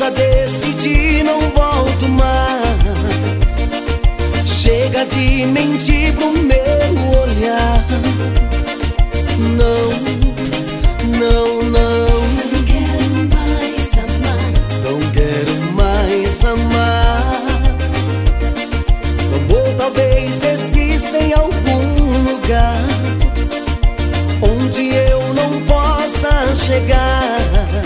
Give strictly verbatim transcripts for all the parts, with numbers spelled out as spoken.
já decidi, não volto mais. Chega de mentir pro meu olhar. Não, não, não. Não quero mais amar. Não quero mais amar. O amor talvez exista em algum lugar onde eu não possa chegar.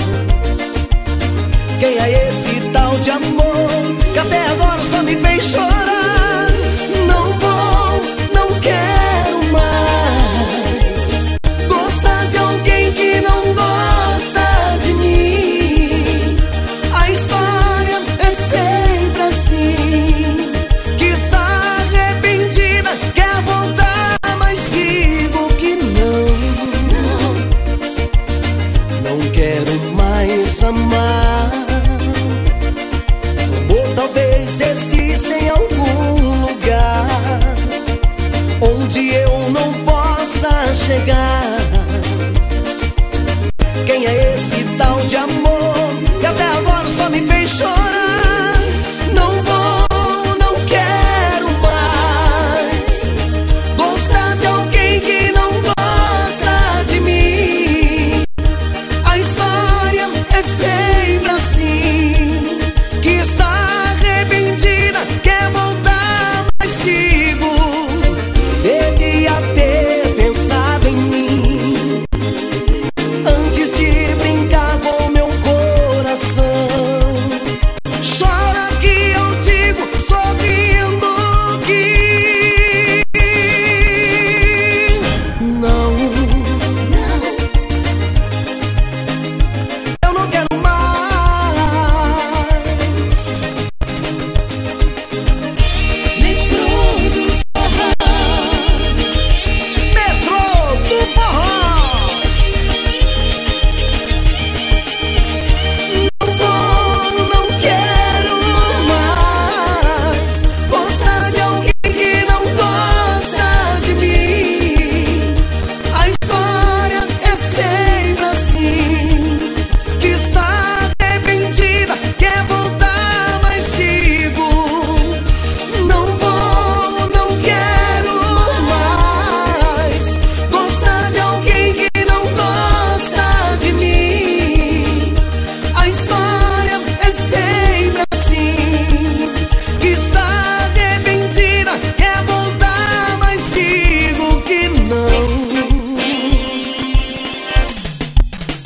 Quem é esse tal de amor que até agora só me fez chorar? Não vou, não quero mais gostar de alguém que não gosta de mim. A história é sempre assim, que está arrependida, quer voltar, mas digo que não. Não quero mais amar. Talvez exista em algum lugar onde eu não possa chegar. Quem é esse tal de amor que até agora só me fez chorar?